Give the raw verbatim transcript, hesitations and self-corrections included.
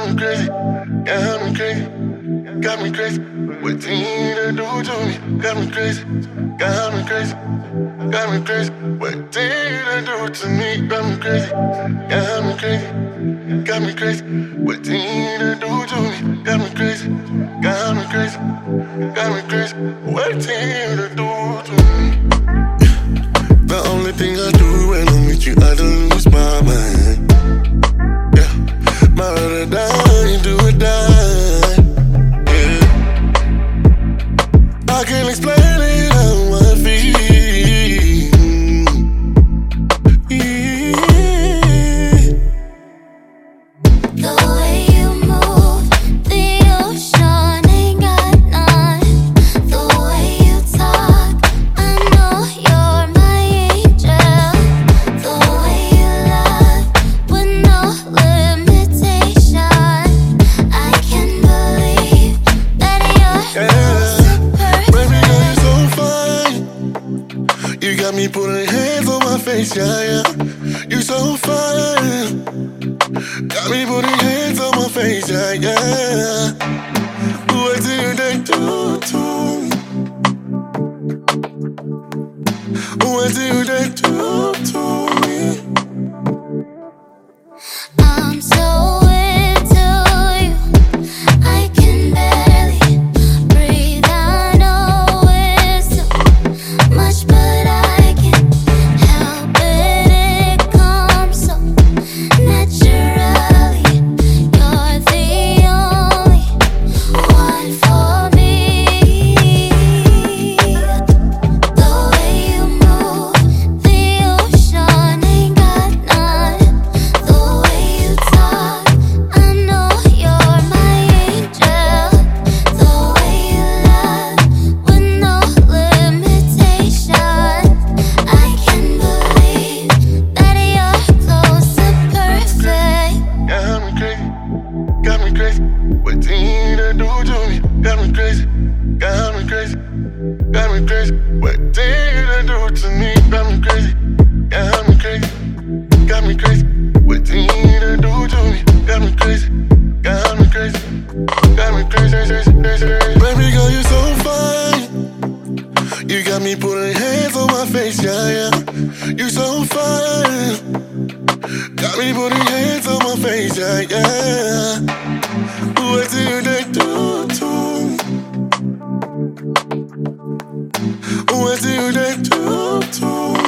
got me crazy, got me crazy, got me crazy. What Tina do to me? Got me crazy, got me crazy, got me crazy. What Tina do to me? Got me crazy, got me crazy, got me crazy. What Tina do to me? Got me crazy, got me crazy, got me crazy. What Tina do to me? The only thing I do when I'm with you, I don't lose my mind. Yeah, my ride or die, do or die. Yeah, I can't explain it how I feel. Yeah. The way you move, the ocean ain't got none. The way you talk, I know you're my angel. The way you love, with no limitation. I can't believe that you're Yeah. so Baby girl, you're so perfect. fine. You got me putting hands on my face, yeah, yeah. You're so fine. Got me putting hands on my face, yeah, yeah. What do they do to me? What do they do to me? I'm so into you, I can barely breathe. I know it's too much, but I can't help it. It comes so naturally. You're the only one for me. The way you move, the ocean ain't got none. The way you talk, I know you're my angel. The way you love, with no limitation. I can't believe that you're close to perfect. Got me crazy, got me crazy. What Tina do to me? Got me crazy, got me crazy, got me crazy. What Tina do to me? Got me crazy, got me crazy, got me crazy. What Tina do to me? Got me crazy, got me crazy, got me crazy, crazy, crazy, crazy. Baby girl, you're so fine. You got me putting hands on my face, yeah, yeah. You're so fine. Got me putting hands on my face, yeah, yeah. What do they do to me? What do they do to me?